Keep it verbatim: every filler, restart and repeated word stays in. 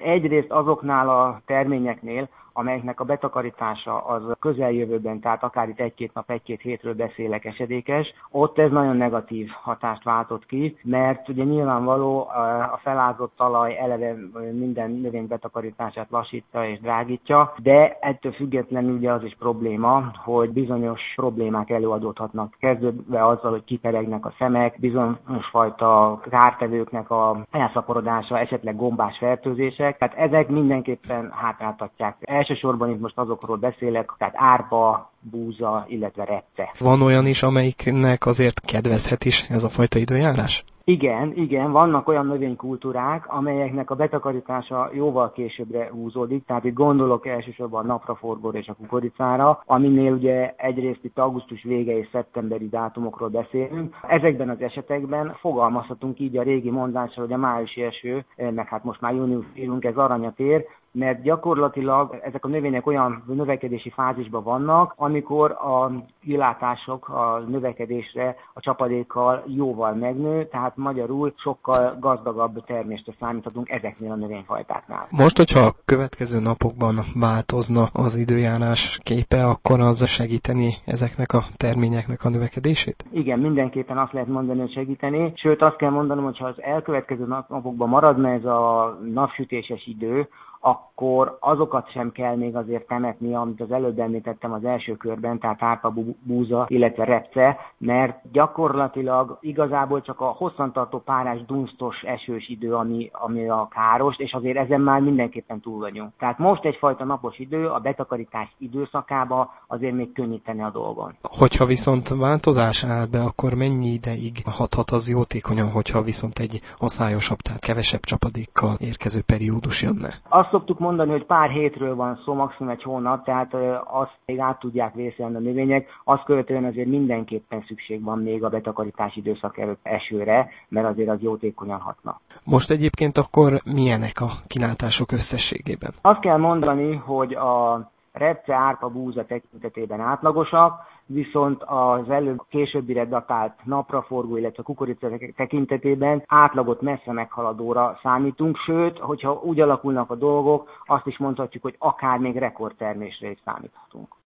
Egyrészt azoknál a terményeknél, amelyeknek a betakarítása az közeljövőben, tehát akár itt egy-két nap, egy-két hétről beszélek, esedékes, ott ez nagyon negatív hatást váltott ki, mert ugye nyilvánvaló a felázott talaj eleve minden növény betakarítását lassítja és drágítja, de ettől függetlenül ugye az is probléma, hogy bizonyos problémák előadódhatnak, kezdve azzal, hogy kiperegnek a szemek, bizonyos fajta kártevőknek a elszaporodása, esetleg gombás fertőzések, tehát ezek mindenképpen hátráltatják. Elsősorban itt most azokról beszélek, tehát árpa, búza, illetve repce. Van olyan is, amelyiknek azért kedvezhet is ez a fajta időjárás? Igen, igen, vannak olyan növénykultúrák, amelyeknek a betakarítása jóval későbbre húzódik, tehát itt gondolok elsősorban a napraforgóra és a kukoricára, aminél ugye egyrészt itt augusztus vége és szeptemberi dátumokról beszélünk. Ezekben az esetekben fogalmazhatunk így a régi mondásra, hogy a májusi eső, meg hát most már június írunk, ez aranyat ér, mert gyakorlatilag ezek a növények olyan növekedési fázisban vannak, amikor a kilátások a növekedésre a csapadékkal jóval megnő, tehát magyarul sokkal gazdagabb termésre számíthatunk ezeknél a növényfajtáknál. Most, hogyha a következő napokban változna az időjárás képe, akkor az segíteni ezeknek a terményeknek a növekedését? Igen, mindenképpen azt lehet mondani, hogy segíteni. Sőt, azt kell mondanom, hogy ha az elkövetkező napokban maradna ez a napsütéses idő, akkor azokat sem kell még azért temetni, amit az előbb említettem az első körben, tehát árpa, búza, illetve repce, mert gyakorlatilag igazából csak a hosszantartó párás, dunsztos, esős idő, ami, ami a káros, és azért ezen már mindenképpen túl vagyunk. Tehát most egyfajta napos idő, a betakarítás időszakába azért még könnyíteni a dolgon. Hogyha viszont változás áll be, akkor mennyi ideig hathat az jótékonyan, hogyha viszont egy aszályosabb, tehát kevesebb csapadékkal érkező periódus jönne? Azt szoktuk mondani, hogy pár hétről van szó, maximum egy hónap, tehát azt még át tudják vészelni a növények, azt követően azért mindenképpen szükség van még a betakarítási időszak előtt esőre, mert azért az jótékonyan hatna. Most egyébként akkor milyenek a kilátások összességében? Azt kell mondani, hogy a repce, árpa, búza tekintetében átlagosak, viszont az előbb későbbire datált napraforgó, illetve kukorica tekintetében átlagot messze meghaladóra számítunk, sőt, hogyha úgy alakulnak a dolgok, azt is mondhatjuk, hogy akár még rekordtermésre is számíthatunk.